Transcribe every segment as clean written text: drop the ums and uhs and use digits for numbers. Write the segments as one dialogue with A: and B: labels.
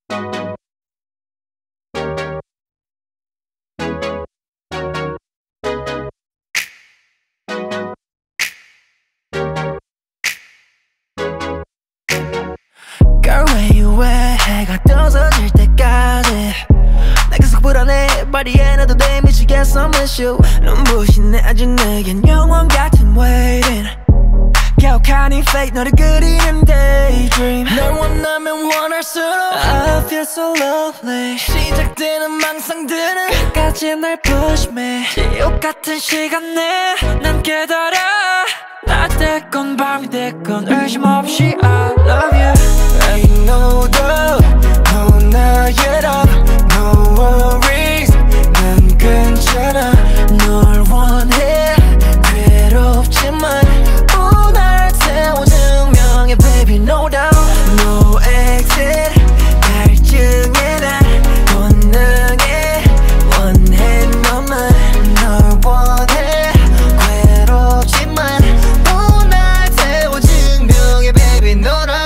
A: Girl, where you at? 해가 떠서 질 때까지 나 계속 불안해. Body에 나도 돼 미치겠어 miss you. 눈부신 아직 내겐 영원 같은 waiting. 격한 이 fate 너를 그리는 daydream. 널 원하면 원할수록 I feel so lovely. 시작되는 망상들은 끝까지 날 push me. 지옥 같은 시간에 난 깨달아. 낮 됐건 밤이 됐건 의심 없이 I love you. Ain't no doubt, no not yet up, no worries, 난 괜찮아. 널 원해 괴롭지만 또 날 태워 증명해 baby no doubt, no exit. 갈증에 날 본능해 원해 너만 널 원해 괴롭지만 또 날 태워 증명해 baby 너랑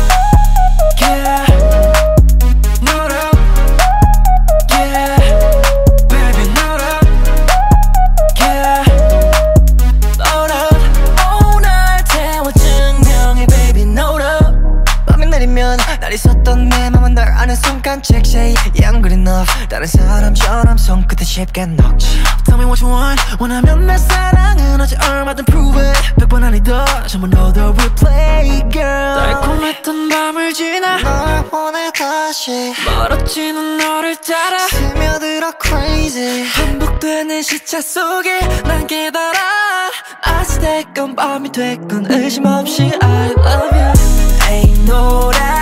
A: 날 있었던 내 맘은 널 아는 순간 check say yeah I'm good enough. 다른 사람처럼 손끝에 쉽게 녹지. Tell me what you want. 원하면 내 사랑은 어제 얼마든 prove it. 100번 아니다 전부 너도 replay girl. 달콤했던 밤을 지나 널 보내 다시 멀어지는 너를 따라 스며들어 crazy. 반복되는 시차 속에 난 깨달아. 아직 됐건 밤이 됐건 의심 없이 I love you. Ain't no doubt,